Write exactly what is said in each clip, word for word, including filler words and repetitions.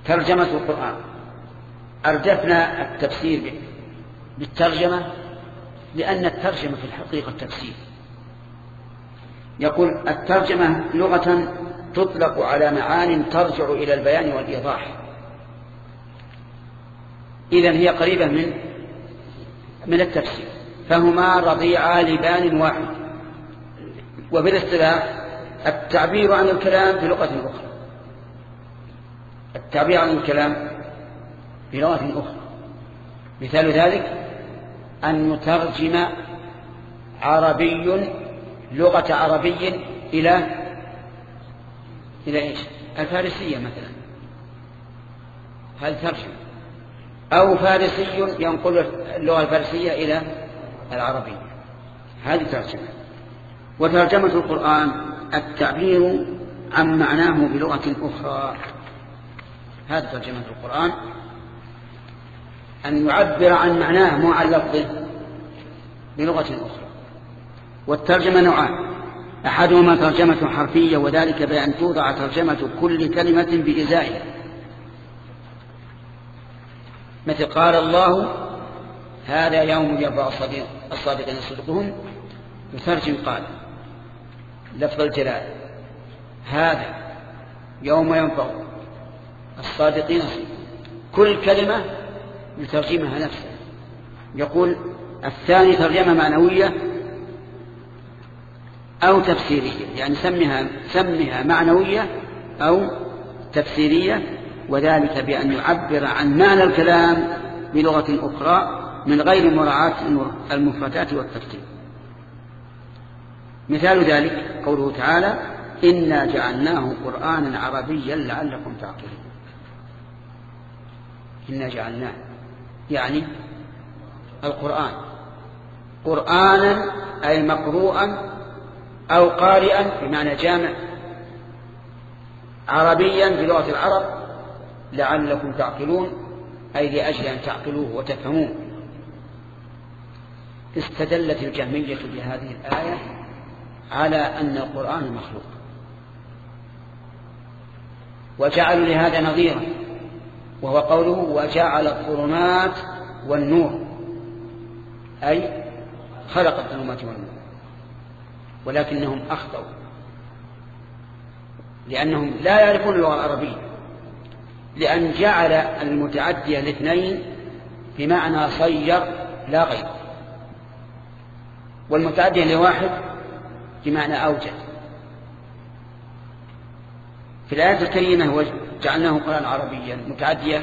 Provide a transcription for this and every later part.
ترجمة القرآن. أردفنا التفسير بالترجمة لأن الترجمة في الحقيقة تفسير. يقول الترجمة لغة تطلق على معان ترجع إلى البيان والإيضاح، إذن هي قريبة من من التفسير، فهما رضيعا لبان واحد. وبالاصطلاح التعبير عن الكلام بلغة أخرى، التعبير عن الكلام بلغة أخرى. مثال ذلك أن يترجم عربي لغة عربي إلى إلى إيش؟ الفارسية مثلا، هذا ترجمة. أو فارسي ينقل اللغة الفارسية إلى العربية، هذه ترجمة. وترجمة القرآن التعبير عن معناه بلغة أخرى، هذا ترجمة القرآن، أن يعبر عن معناه مو عن لفظه بلغة أخرى. والترجمة نوعان: أحدهما ترجمة حرفية، وذلك بأن توضع ترجمة كل كلمة بإزائها، مثل قال الله هذا يوم يرفع الصادقين صدقهم، يترجم قال لفظ الجلال، هذا يوم ينفع الصادقين صدقهم، كل كلمة يترجمها نفسه. يقول الثاني ترجمة معنوية أو تفسيرية، يعني سمها سمها معنوية أو تفسيرية، وذلك بأن يعبر عن معنى الكلام بلغة أخرى من غير مراعاة المفردات والترتيب. مثال ذلك قوله تعالى إنا جعلناه قرآنا عربيا لعلكم تعقلون. إنا جعلناه يعني القرآن قرآنا أي مقروءا أو قارئا بمعنى جامع، عربيا بلغة العرب، لعلكم تعقلون أي لأجل أن تعقلوه وتفهموه. استدلت الجهمية بهذه الآية على أن القرآن مخلوق، وجعلوا لهذا نظيرا، وهو قوله وجعل الظلمات والنور، أي خلق الظلمات والنور. ولكنهم أخطأوا، لأنهم لا يعرفون اللغة العربية، لأن جعل المتعدية الاثنين بمعنى صير لا غير، والمتعدية لواحد بمعنى أوجد. في الآية الكريمة وجعلناه قرآنا عربيا متعدية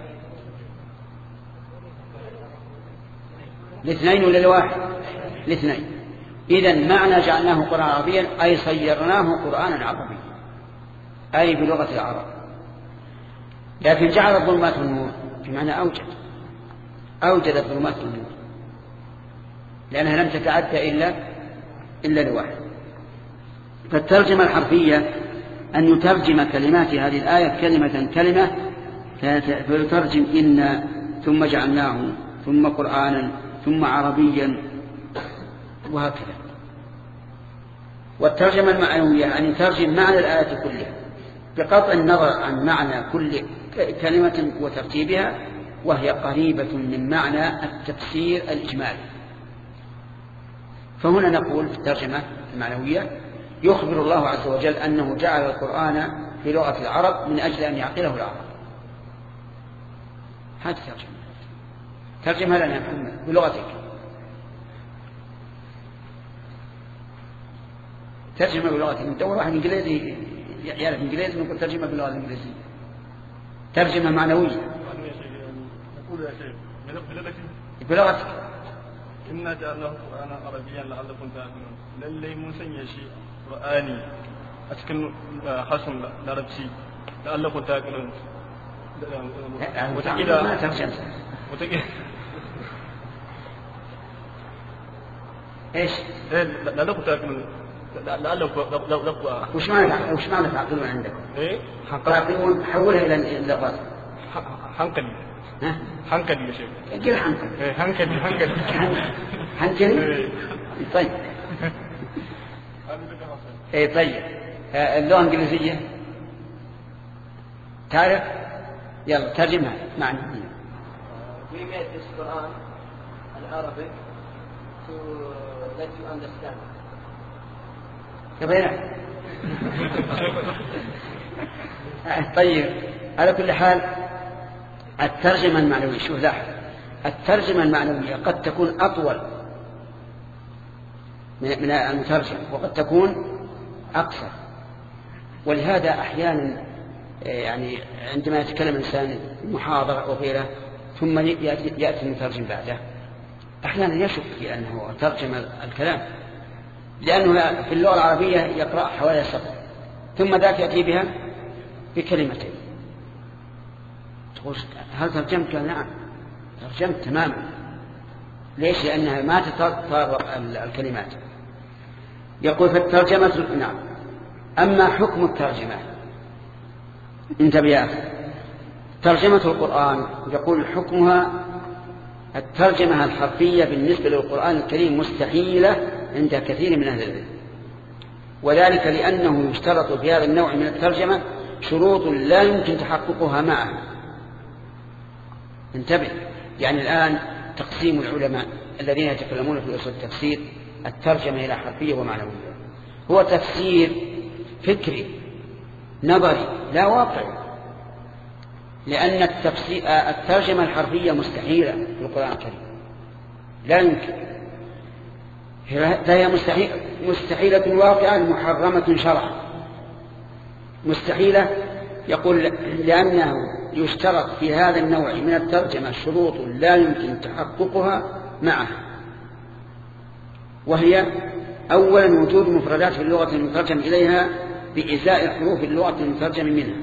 الاثنين ولا الواحد؟ الاثنين. إذن معنى جعلناه قرآنا عربيا أي صيرناه قرآنا عربيا، أي بلغة العرب. لكن جعل الظلمات والنور بمعنى أوجد، أوجد الظلمات والنور، لأنها لم تتعدى إلا إلا لواحد. فالترجمة الحرفية أن يترجم كلمات هذه الآية كلمة كلمة، فيترجم إنا ثم جعلناه ثم قرآنا ثم عربيا وهكذا. والترجمة المعنوية أن يترجم معنى الآية كلها بقطع النظر عن معنى كل كلمة وترتيبها، وهي قريبة من معنى التفسير الإجمالي. فهنا نقول في الترجمة المعنوية يخبر الله عز وجل أنه جعل القرآن في لغة العرب من أجل أن يعقله العرب. هذه ترجمة. ترجمها لنا يا محمد بلغتك، ترجمة بلغتك. ندور واحد إنجليزي يعرف إنجليزي نقول ترجمة باللغة الإنجليزية. ترجمة معنوية نقول يا شيخ بلغتك. إنا جعلناه قرآنا عربيا لعلكم تعقلون. للي mun sanya shi Qur'ani a cikin harshen Larabci la'allakum ta'qilun. وتقيل ما ترجم وتقيل إيش؟ لعلكم تعقلون. لعلكم لعلكم وش معنى وش معنى تعقلون عندكم؟ إيه؟ تعقلون حولها إلى اللغات. حنكلي. ها؟ حنكلي يا شيخ. كيف حنكلي؟ إيه حنكلي حنكلي. حنكلي؟ طيب. إيه طيب. اللغة الإنجليزية تعرف؟ يلا ترجمها معنى. We made this Quran in Arabic to let you understand. كبيرة. طيب على كل حال الترجمة المعنوية، شوف لاحظ، الترجمة المعنوية قد تكون أطول من المترجم وقد تكون أقصر، ولهذا أحيانا يعني عندما يتكلم الإنسان محاضرة وغيره ثم يأتي المترجم بعده أحيانا يشك في أنه ترجم الكلام، لأنه في اللغة العربية يقرأ حوالي سطر ثم ذاك يأتي بها بكلمتين. تقول هل ترجمت؟ نعم ترجمت تماما. ليش؟ لأنها ما تطابق الكلمات. يقول في الترجمة نعم. أما حكم الترجمة، انتبه يا أخي، ترجمة القرآن يقول حكمها الترجمة الحرفية بالنسبة للقرآن الكريم مستحيلة عند كثير من أهل العلم، وذلك لأنه يشترط في هذا النوع من الترجمة شروط لا يمكن تحققها معه. انتبه، يعني الآن تقسيم العلماء الذين يتكلمون في أصول التفسير الترجمة إلى حرفية ومعنوية هو تفسير فكري نظري لا واقعي، لأن الترجمة الحرفية مستحيلة في القرآن الكريم، لا يمكن، فهي مستحيل مستحيلة واقعا محرمة شرعا. مستحيلة يقول لأنه يشترط في هذا النوع من الترجمة شروط لا يمكن تحققها معه، وهي أولا وجود مفردات في اللغة المترجم إليها بإزاء حروف اللغة المترجم منها،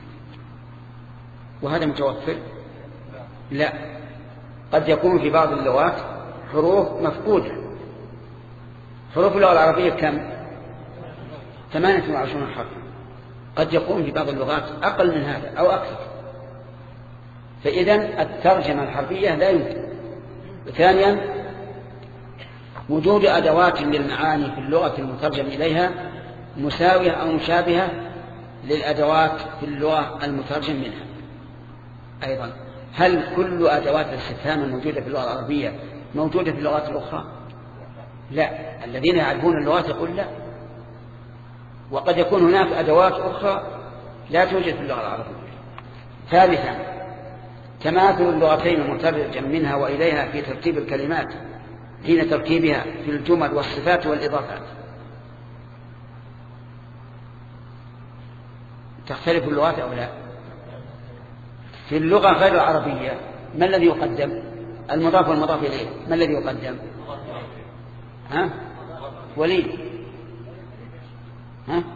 وهذا متوفر؟ لا، قد يكون في بعض اللغات حروف مفقودة. حروف اللغة العربية كم؟ ثمانية وعشرون حرفا، قد يكون في بعض اللغات أقل من هذا أو أكثر، فإذن الترجمة الحرفية لا يمكن. ثانيا وجود أدوات للمعاني في اللغة المترجم إليها مساوية أو مشابهة للأدوات في اللغة المترجم منها. أيضا هل كل أدوات الاستفهام الموجودة في اللغة العربية موجودة في اللغات الأخرى؟ لا، الذين يعرفون اللغات يقول لا، وقد يكون هناك أدوات أخرى لا توجد في اللغة العربية. ثالثا تماثل اللغتين المترجم منها وإليها في ترتيب الكلمات حين تركيبها في الجمل والصفات والإضافات. تختلف اللغات أو لا؟ في اللغة غير العربية ما الذي يقدم؟ المضاف والمضاف إليه، ما الذي يقدم؟ ها؟ وليد ها؟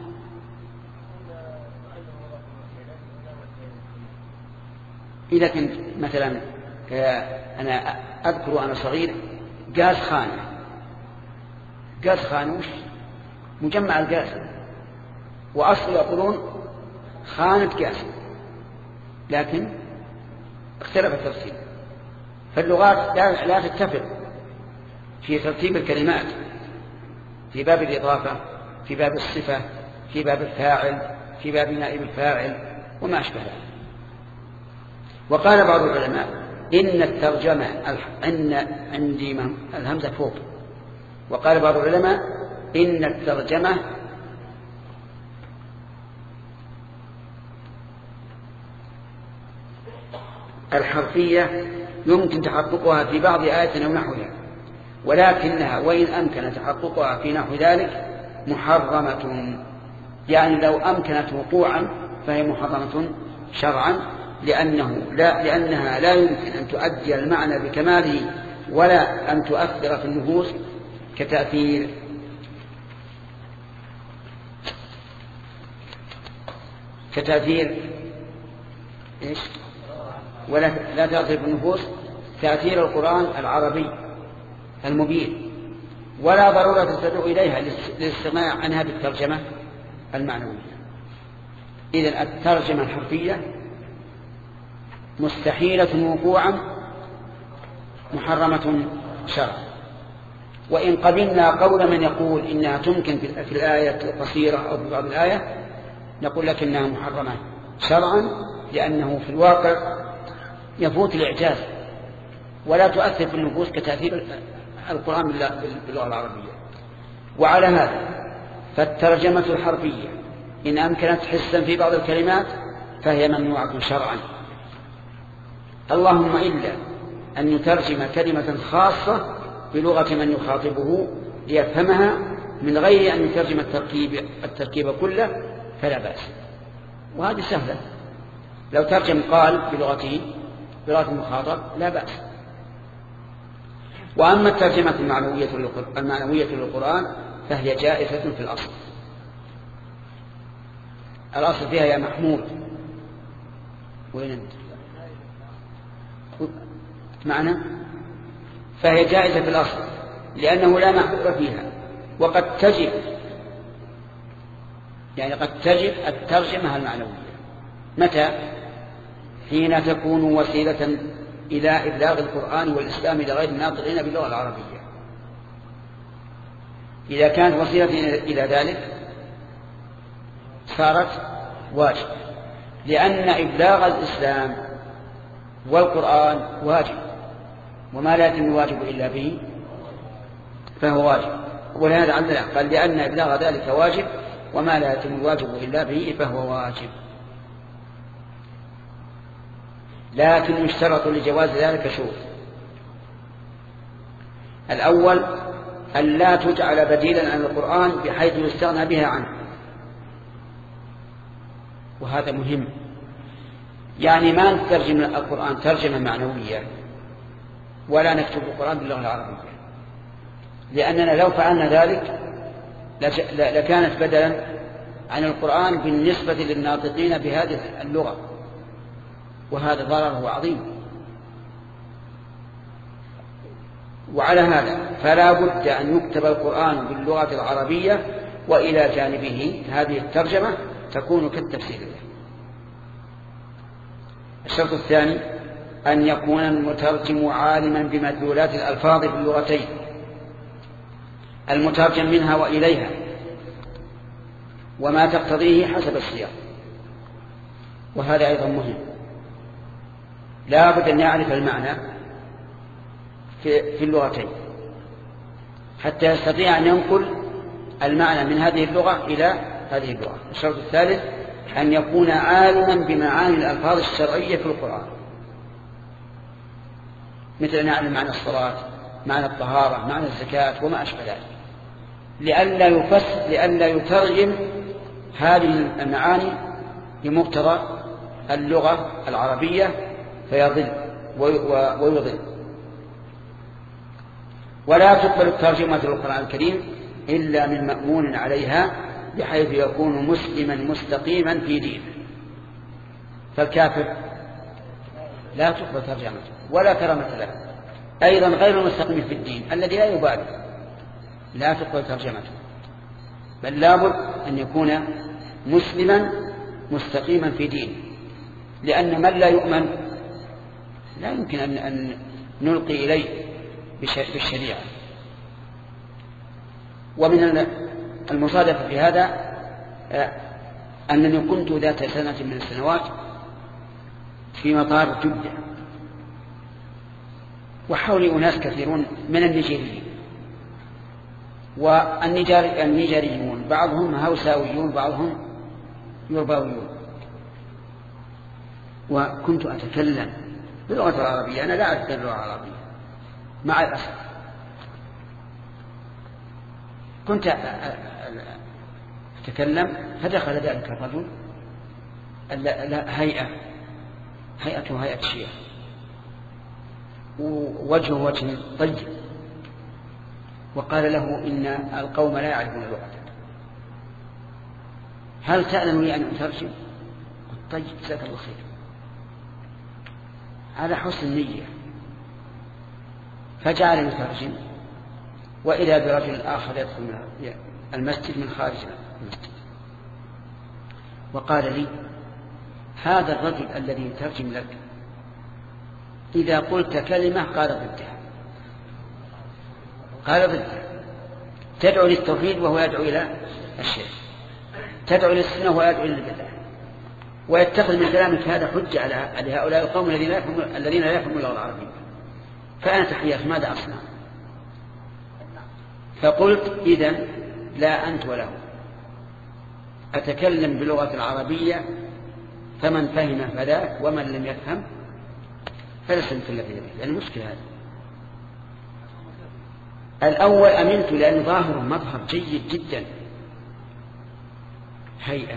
إذا كنت مثلا أنا أذكر أنا صغير جاز خانة، جاز خانة وش؟ مجمع الجاز، وأصل يقولون خانة جاز، لكن اختلف التفسير. فاللغات لا تتفق في ترتيب الكلمات في باب الإضافة، في باب الصفة، في باب الفاعل، في باب نائب الفاعل وما أشبه ذلك. وقال بعض العلماء إن الترجمة أن عندي الهمزة فوق، وقال بعض العلماء إن الترجمة الحرفية يمكن تحققها في بعض آيات أو نحوها، ولكنها وإن أمكن تحققها في نحو ذلك محرمة، يعني لو أمكنت وقوعا فهي محرمة شرعا، لأنه لا لأنها لا يمكن أن تؤدي المعنى بكماله ولا أن تؤثر في النفوس كتأثير كتأثير إيش؟ ولا لا تأثير في النفوس تأثير القرآن العربي المبين، ولا ضرورة تدعو إليها للاستغناء عنها بالترجمة المعنوية. إذن الترجمة الحرفية مستحيلة وقوعا محرمة شرعا. وإن قبلنا قول من يقول إنها تمكن في الآية القصيرة أو في بعض الآية، نقول لك إنها محرمة شرعا لأنه في الواقع يفوت الإعجاز ولا تؤثر في النفوس كتأثير القرآن باللغة العربية. وعلى هذا فالترجمة الحرفية إن أمكنت حسا في بعض الكلمات فهي ممنوعة شرعا، اللهم إلا أن يترجم كلمة خاصة بلغة من يخاطبه ليفهمها من غير أن يترجم التركيب, التركيب كله فلا بأس، وهذه سهلة. لو ترجم قال بلغته بلغة المخاطب لا بأس. وأما الترجمة المعنوية للقرآن فهي جائزة في الأصل. الأصل فيها يا محمود وين أنت معنى فهي جائزة في الأصل لأنه لا محذور فيها. وقد تجب يعني قد تجب الترجمة المعنوية متى؟ حين تكون وسيلة إلى إبلاغ القرآن والإسلام إلى غير الناطقين باللغة العربية. إذا كانت وسيلة إلى ذلك صارت واجب، لأن إبلاغ الإسلام والقرآن واجب، وما لا يتم الواجب إلا به فهو واجب. ولهذا عندنا قال لأن إبلاغ ذلك واجب وما لا يتم الواجب إلا به فهو واجب. لكن يشترط لجواز ذلك شروط. الأول أن لا تجعل بديلا عن القرآن بحيث يستغنى بها عنه، وهذا مهم. يعني ما نترجم القرآن ترجمة معنوية ولا نكتب القرآن باللغة العربية، لأننا لو فعلنا ذلك لكانت بدلا عن القرآن بالنسبة للناطقين بهذه اللغة، وهذا ضرره عظيم. وعلى هذا فلا بد أن يكتب القرآن باللغة العربية، وإلى جانبه هذه الترجمة تكون كالتفسير له. الشرط الثاني أن يكون المترجم عالما بمدلولات الألفاظ في اللغتين، المترجم منها وإليها وما تقتضيه حسب السياق، وهذا أيضا مهم. لا بد أن يعرف المعنى في, في اللغتين حتى يستطيع أن ينقل المعنى من هذه اللغة إلى هذه اللغة. الشرط الثالث أن يكون عالما بمعاني الألفاظ الشرعية في القرآن، مثل أن يعلم معنى الصلاة، معنى الطهارة، معنى الزكاة وما أشبه ذلك، لئلا يفسر لئلا يترجم هذه المعاني بمقتضى اللغة العربية فيضل ويضل. ولا تقبل الترجمة للقرآن الكريم إلا من مأمون عليها بحيث يكون مسلما مستقيما في دينه. فالكافر لا تقبل ترجمته ولا كرامة له، أيضا غير المستقيم في الدين الذي لا يبالي لا تقبل ترجمته، بل لابد أن يكون مسلما مستقيما في دينه، لأن من لا يؤمن لا يمكن أن, أن نلقي إليه بالشريعة. ومن المصادفة في هذا أنني كنت ذات سنة من السنوات في مطار جدة، وحولي أناس كثيرون من النيجيريين والنيجيريون، بعضهم هوساويون بعضهم يرباويون، وكنت أتكلم باللغة العربية. أنا لا أتكلم باللغة العربية مع الأسف. كنت أتكلم فدخل ذلك الرجل هيئة هيئته هيئة الشيخ، ووجهه وجه طيب، وقال له إن القوم لا يعرفون لغتك، هل تأذن لي أن أترجم؟ قلت طيب جزاك الله خير، على حسن النية. فجعل يترجم، وإذا برجل آخر يدخل المسجد من خارج المسجد، وقال لي هذا الرجل الذي يترجم لك إذا قلت كلمة قال ضدها، قال ضدها، تدعو للتوحيد وهو يدعو إلى الشرك، تدعو للسنة وهو يدعو إلى البدعة. ويتخذ من كلامك هذا حجة على هؤلاء القوم الذين لا يفهمون الذين لا يفهمون اللغة العربية. فأنا تحيات ماذا أصنع؟ فقلت إذن لا أنت وله، أتكلم بلغة العربية فمن فهم فذاك ومن لم يفهم فليس مثل الذي يفهم، لأن المشكلة هذا. الأول أمنت لأن ظاهره مظهر جيد جدا، هيئة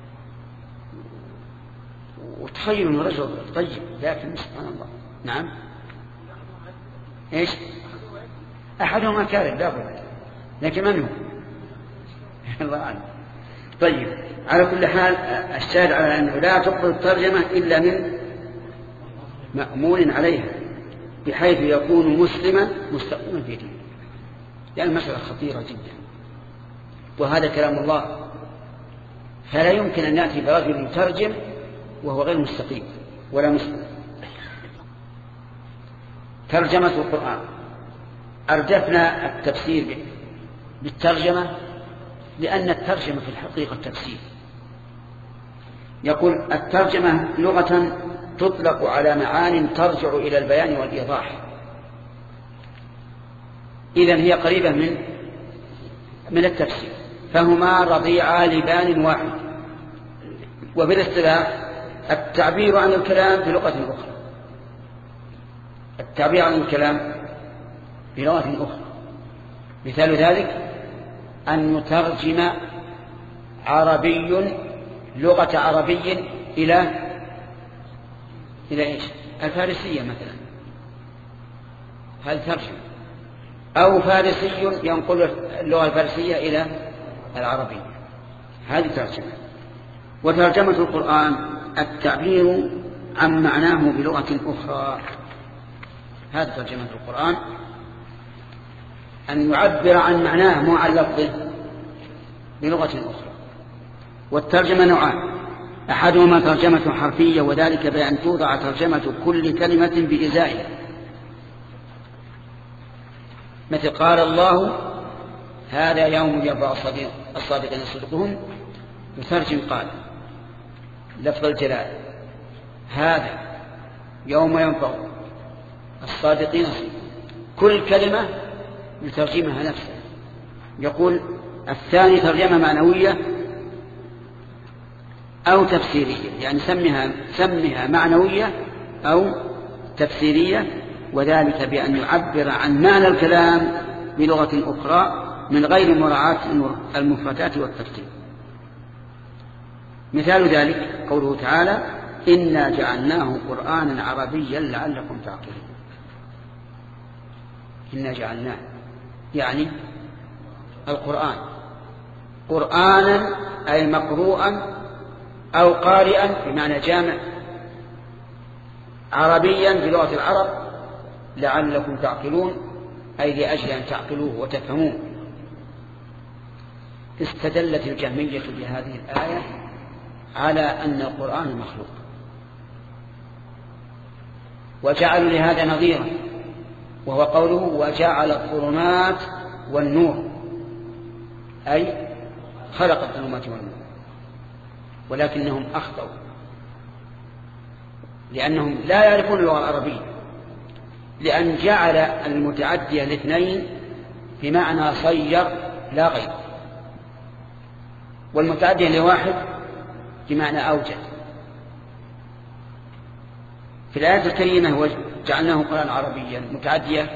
وتخيل من رجل طيب، لكن سبحان الله. نعم إيش أحدهما كاذب لا بد، لكن من هو؟ الله أعلم. طيب على كل حال الشاهد على أنه لا تقبل الترجمة إلا من مأمون عليها، بحيث يكون مسلما مستقيما في دينه، يعني مسألة خطيرة جدا، وهذا كلام الله، فلا يمكن أن يأتي برجل يترجم وهو غير مستقيم ولا مسلم. ترجمة القرآن أردفنا التفسير بالترجمة لأن الترجمة في الحقيقة التفسير. يقول الترجمة لغة تطلق على معان ترجع إلى البيان والإيضاح، إذن هي قريبة من من التفسير، فهما رضيعا لبان واحد. وبالاصطلاح التعبير عن الكلام بلغة أخرى، التعبير عن الكلام بلغة أخرى. مثال ذلك أن يترجم عربي لغة عربي إلى إلى إيش؟ الفارسية مثلا، هذا ترجمة. أو فارسي ينقل اللغة الفارسية إلى العربية، هذه ترجمة. وترجمة القرآن التعبير عن معناه بلغة أخرى، هذا ترجمة القرآن، أن يعبر عن معناه مو عن لفظه بلغة أخرى. والترجمة نوعان، أحدهما ترجمة حرفية، وذلك بأن توضع ترجمة كل كلمة بإزائها، مثل قال الله هذا يوم ينفع الصادقين صدقهم، يترجم قال لفظ الجلال، هذا يوم ينفع الصادقين صدقهم، كل كلمة يترجمها نفسه. يقول الثاني ترجمة معنوية أو تفسيرية، يعني سمها سمها معنوية أو تفسيرية، وذلك بأن يعبر عن معنى الكلام بلغة أخرى من غير مراعاة المفردات والترتيب. مثال ذلك قوله تعالى إنا جعلناه قرآنا عربيا لعلكم تعقلون. إنا جعلناه يعني القرآن قرآنا أي مقروءا أو قارئا بمعنى جامع عربيا بلغة العرب لعلكم تعقلون، أي لأجل أن تعقلوه وتفهموه. استدلت الجهمية بهذه الآية على أن القرآن مخلوق، وجعلوا لهذا نظيرا، وهو قوله وجعل الظلمات والنور، أي خلق الظلمات والنور. ولكنهم أخطأوا، لأنهم لا يعرفون اللغة العربية، لأن جعل المتعدية الاثنين بمعنى صير لا غير، والمتعدية لواحد بمعنى أوجد. في الآية الكريمة جعلناه قرآن عربيا متعدية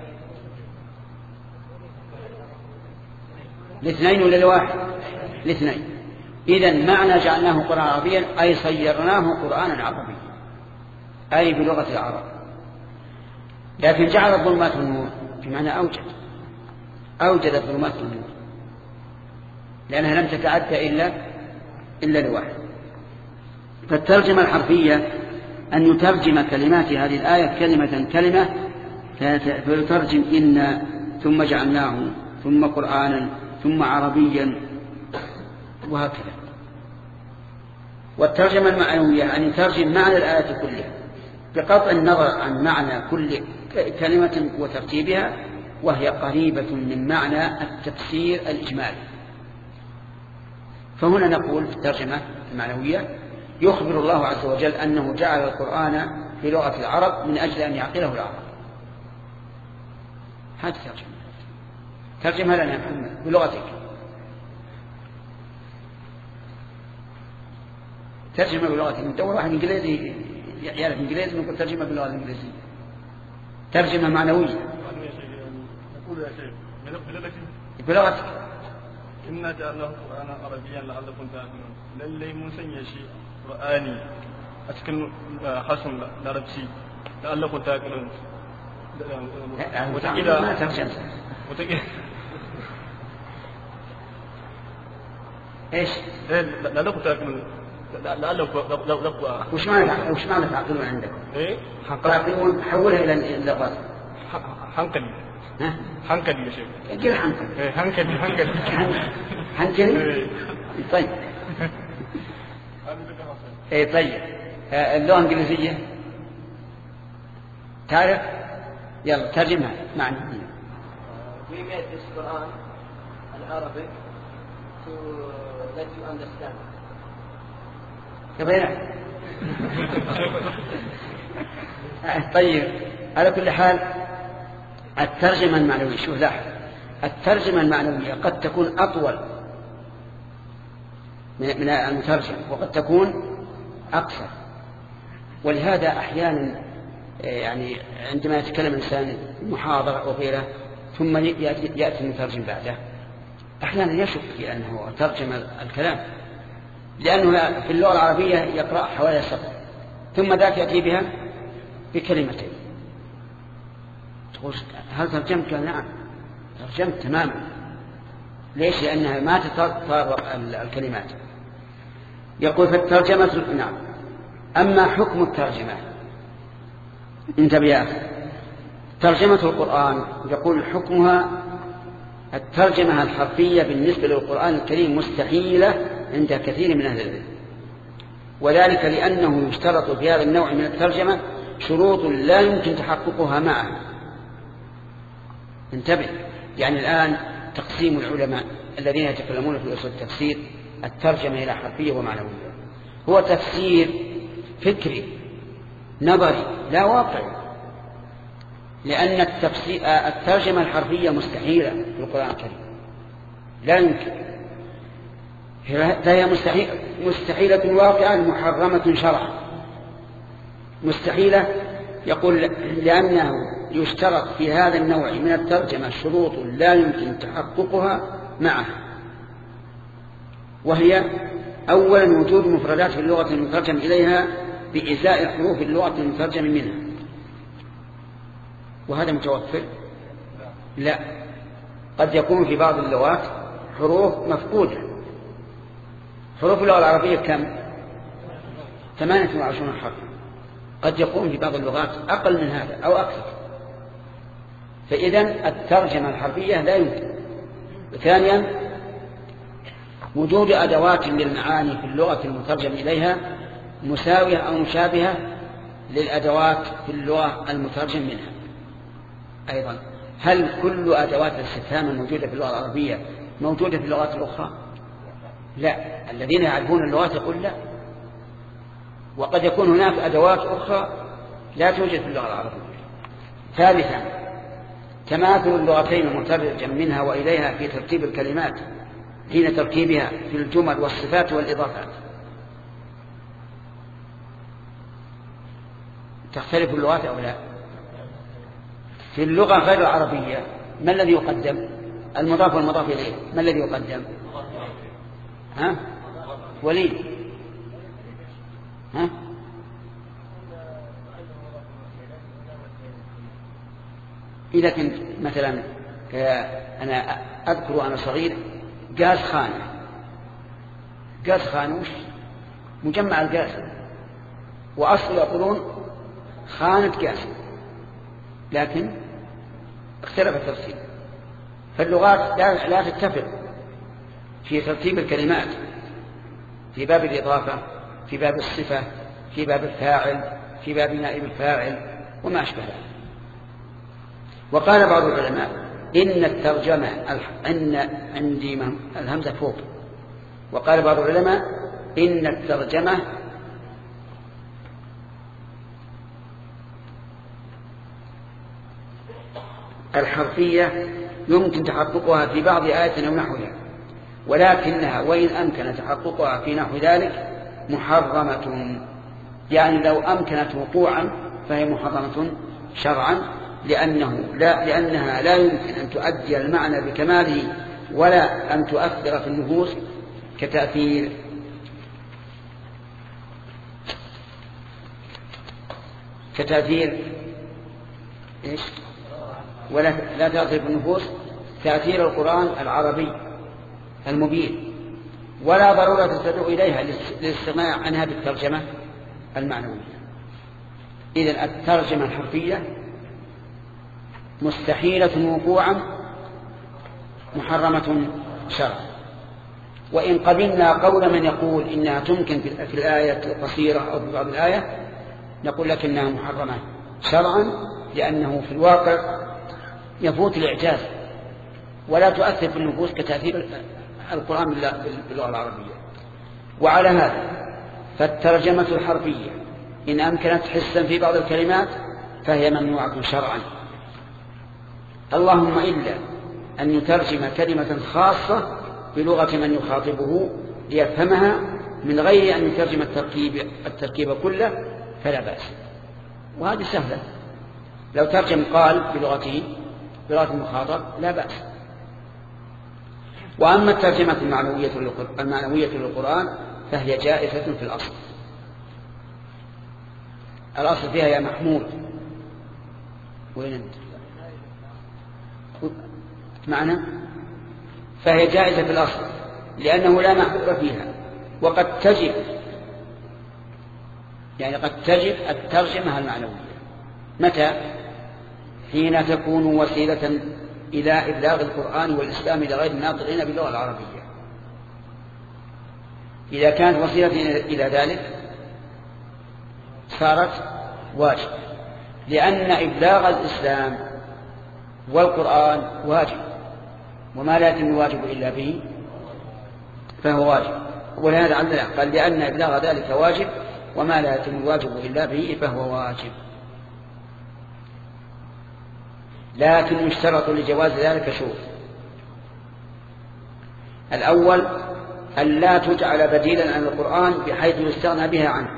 الاثنين ولا الواحد؟ الاثنين. إذن معنى جعلناه قرآن عربيا أي صيرناه قرآنا عربيا، أي بلغة العرب. لكن جعل الظلمات والنور بمعنى أوجد، أوجد الظلمات والنور، لأنها لم تتعدى إلا إلا لواحد. فالترجمة الحرفية أن يترجم كلمات هذه الآية كلمة كلمة، فيترجم إنا ثم جعلناه ثم قرآنا ثم عربيا وهكذا. والترجمة المعنوية أن يترجم معنى الآية كلها بقطع النظر عن معنى كل كلمة وترتيبها، وهي قريبة من معنى التفسير الإجمالي. فهنا نقول في الترجمة المعنوية يخبر الله عز وجل أنه جعل القرآن في لغة العرب من أجل أن يعقله العرب. هذه ترجمة. ترجمها لنا يا محمد بلغتك. ترجمة بلغتك. ندور واحد إنجليزي يعرف إنجليزي نقول ترجمة باللغة الإنجليزية. ترجمة معنوية. يقول يا شيخ بلغتي. بلغتك. إنا جعلناه قرآنا عربيا لعلكم تعقلون. للي موسى يشي قرآني أتكن حسن لعربشي لعلكم تعقلون. وتقيل ما ترجم. وتقيل. إيش؟ لعلكم تعقلون. لعلكم لعلكم. وش معنى وش معنى تعقلون عندكم؟ إيه؟ تعقلون حولها إلى اللغات. حنكلي. ها؟ حنكلي يا شيخ. كيف حنكلي؟ إيه حنكلي حنكلي. حنكلي؟ طيب. إيه طيب. اللغة الإنجليزية تعرف؟ يلا ترجمها معنا. We made this Quran in Arabic to let you understand. كبيرة. طيب على كل حال الترجمة المعنوية شوف لاحظ الترجمة المعنوية قد تكون أطول من المترجم وقد تكون أقصر. ولهذا أحيانا يعني عندما يتكلم الإنسان محاضرة أو غيره ثم يأتي المترجم بعده أحيانا يشك في أنه ترجم الكلام لأنه في اللغة العربية يقرأ حوالي سطر ثم ذاك يأتي بها بكلمتين. تقول هل ترجمت؟ نعم ترجمت تماما. ليش؟ لأنها ما تطابق الكلمات. يقول فالترجمة نعم. أما حكم الترجمة انتبه يا أخي. ترجمة القرآن يقول حكمها الترجمة الحرفية بالنسبة للقرآن الكريم مستحيلة عند كثير من أهل العلم. وذلك لأنه يشترط في هذا النوع من الترجمة شروط لا يمكن تحققها معه. انتبه. يعني الآن تقسيم العلماء الذين يتكلمون في أصول التفسير الترجمة إلى حرفية ومعنوية هو تفسير فكري نظري لا واقعي. لأن الترجمة الحرفية مستحيلة في القرآن الكريم لا يمكن. فهي مستحيل مستحيلة واقعا محرمة شرعا. مستحيلة يقول لأنه يشترط في هذا النوع من الترجمة شروط لا يمكن تحققها معه. وهي أولا وجود مفردات في اللغة المترجم إليها بإزاء حروف اللغة المترجم منها. وهذا متوفر؟ لا. قد يكون في بعض اللغات حروف مفقودة. حروف اللغة العربية كم؟ ثمانية وعشرون حرفا. قد يكون في بعض اللغات أقل من هذا أو أكثر. فإذن الترجمة الحرفية لا يمكن. ثانيا وجود أدوات للمعاني في اللغة المترجم إليها مساوية أو مشابهة للأدوات في اللغة المترجم منها. أيضا هل كل أدوات الاستفهام الموجودة في اللغة العربية موجودة في اللغات الأخرى؟ لا. الذين يعرفون اللغات يقول لا. وقد يكون هناك أدوات أخرى لا توجد في اللغة العربية. ثالثا تماثل اللغتين المترجم منها وإليها في ترتيب الكلمات حين تركيبها في الجمل والصفات والإضافات. تختلف اللغات أو لا؟ في اللغة غير العربية ما الذي يقدم؟ المضاف والمضاف إليه. ما الذي يقدم؟ ها؟ ولي ها؟ إذا كنت مثلا أنا أذكر أنا صغير قاز خانة. قاز خانة وش؟ مجمع القاز. وأصل يقولون خانة قاز لكن اختلف التفسير. فاللغات لا, لا تتفق في ترتيب الكلمات في باب الإضافة في باب الصفة في باب الفاعل في باب نائب الفاعل وما أشبه ذلك. وقال بعض العلماء إن الترجمة أن عندي الهمزة فوق. وقال بعض العلماء إن الترجمة الحرفية يمكن تحققها في بعض آيات أو نحوها، ولكنها وإن أمكن تحققها في نحو ذلك محرمة، يعني لو أمكنت وقوعا فهي محرمة شرعا، لأنه لا لأنها لا يمكن أن تؤدي المعنى بكماله ولا أن تؤثر في النفوس كتأثير كتأثير إيش؟ ولا لا تأثير في النفوس تأثير القرآن العربي المبين، ولا ضرورة تدعو إليها للاستغناء عنها بالترجمة المعنوية. إذن الترجمة الحرفية مستحيلة وقوعا محرمة شرعا. وإن قبلنا قول من يقول إنها تمكن في الآية القصيرة أو في بعض الآية نقول لك إنها محرمة شرعا، لأنه في الواقع يفوت الإعجاز ولا تؤثر في النفوس كتأثير القرآن باللغة العربية. وعلى هذا فالترجمة الحرفية إن أمكنت حسا في بعض الكلمات فهي ممنوعة شرعا، اللهم إلا أن يترجم كلمة خاصة بلغة من يخاطبه ليفهمها من غير أن يترجم التركيب, التركيب كله فلا بأس، وهذه سهلة. لو ترجم قال بلغته بلغة المخاطب لا بأس. وأما الترجمة المعنوية للقرآن فهي جائزة في الأصل، الأصل فيها يا محمود وين أنت معنى فهي جائزة في الأصل لأنه لا محذور فيها. وقد تجب يعني قد تجب الترجمة المعنوية متى؟ حين تكون وسيلة إلى إبلاغ القرآن والإسلام لغير الناطقين باللغة العربية. إذا كانت وسيلة إلى ذلك صارت واجب، لأن إبلاغ الإسلام والقرآن واجب، وما لا يتم الواجب إلا به فهو واجب. ولهذا عندنا قال لأن إبلاغ ذلك واجب وما لا يتم الواجب إلا به فهو واجب. لكن يشترط لجواز ذلك شروط: الأول أن لا تجعل بديلا عن القرآن بحيث يستغنى بها عنه،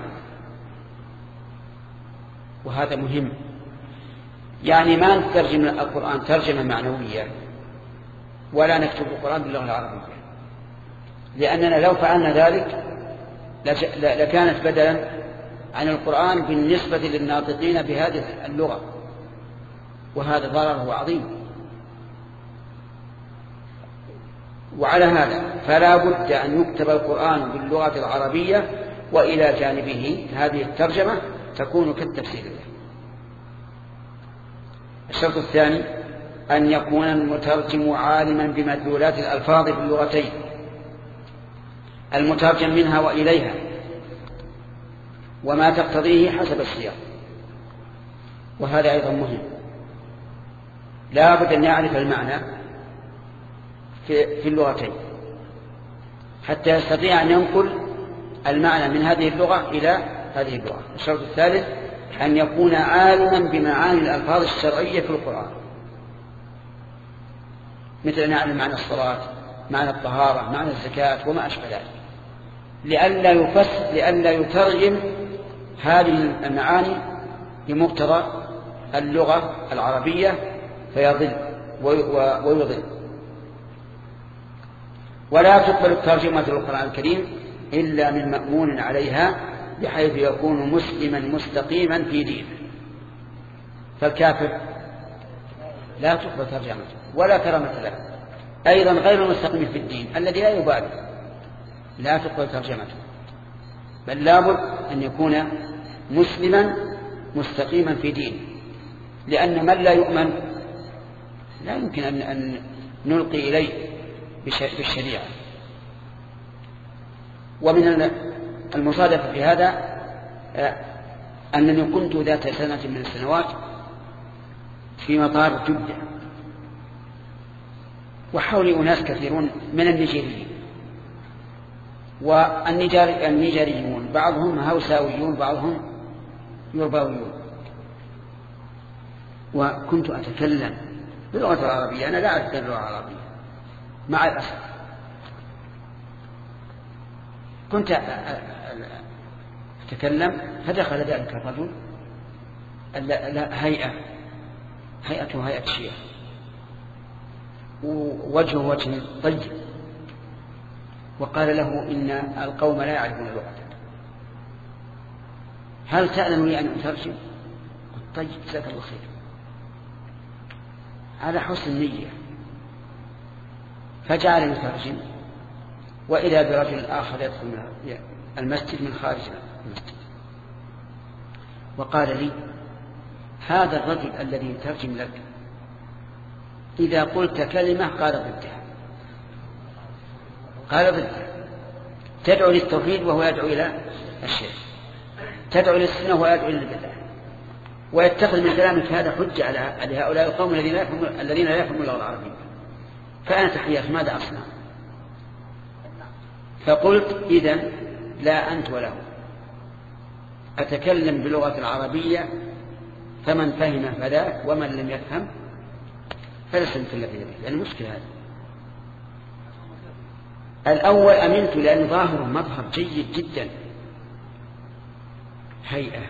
وهذا مهم. يعني ما نترجم القرآن ترجمة معنوية ولا نكتب القرآن باللغة العربية، لأننا لو فعلنا ذلك لكانت بدلا عن القرآن بالنسبة للناطقين بهذه اللغة، وهذا ضرره عظيم. وعلى هذا فلا بد أن يكتب القرآن باللغة العربية، وإلى جانبه هذه الترجمة تكون كالتفسير له. الشرط الثاني أن يكون المترجم عالما بمدلولات الألفاظ في اللغتين، المترجم منها وإليها وما تقتضيه حسب السياق، وهذا أيضا مهم. لا بد أن يعرف المعنى في اللغتين حتى يستطيع أن ينقل المعنى من هذه اللغة إلى هذه اللغة. الشرط الثالث أن يكون عالما بمعاني الألفاظ الشرعية في القرآن، مثل أن يعلم معنى الصلاة، معنى الطهارة، معنى الزكاة وما أشبه ذلك، لئلا يفسر لئلا يترجم هذه المعاني بمقتضى اللغة العربية فيضل ويضل. ولا تقبل الترجمة للقرآن الكريم إلا من مأمون عليها بحيث يكون مسلما مستقيما في دينه. فالكافر لا تقبل ترجمته ولا كرامة له، أيضا غير مستقيم في الدين الذي لا يبالي لا تقبل ترجمته، بل لابد أن يكون مسلما مستقيما في دينه، لأن من لا يؤمن لا يمكن أن نلقي إليه بالشريعة. ومن المصادفة في هذا أنني كنت ذات سنة من السنوات في مطار جدة، وحولي أناس كثيرون من النيجيريين، والنيجيريون بعضهم هوساويون بعضهم يرباويون، وكنت أتكلم باللغة العربية. أنا لا أعرف اللغة العربية مع الأسف. كنت أتكلم فدخل ذلك الرجل هيئة هيئته هيئة الشيخ ووجهه وجه طيب، وقال له إن القوم لا يعرفون اللغة، هل تأذن لي أن أترجم؟ قلت طيب جزاك الله خير، على حسن النية. فجعل يترجم، وإذا برجل آخر يدخل المسجد من خارج المسجد وقال لي هذا الرجل الذي يترجم لك إذا قلت كلمة قال ضدها، قال ضدها، تدعو للتوحيد وهو يدعو إلى الشرك، تدعو للسنة وهو يدعو إلى البدع، ويتخذ من كلامك هذا حجة على هؤلاء القوم الذين لا يفهمون اللغة العربية. فأنا تحيات ماذا أصنع؟ فقلت إذن لا أنت وله، أتكلم بلغة العربية فمن فهم فذاك ومن لم يفهم فليس مثل الذي يفهم، لأن المشكلة هذا. الأول أمنت لأن ظاهره مظهر جيد جدا، هيئة،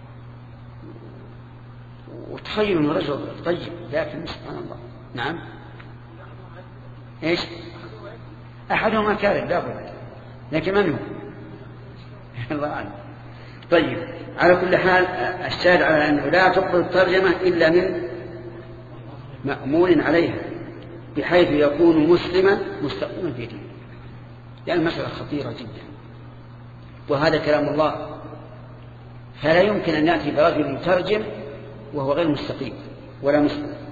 وتخيل من رجل طيب، لكن سبحان الله. نعم إيش أحدهما كاذب لا بد، لكن من هو؟ الله أعلم. طيب على كل حال الشاهد على أنه لا تقبل الترجمة إلا من مأمون عليها، بحيث يكون مسلما مستقيما في دينه، لأن المسألة خطيرة جدا، وهذا كلام الله، فلا يمكن أن يأتي برجل يترجم وهو غير مستقيم ولا مسلم.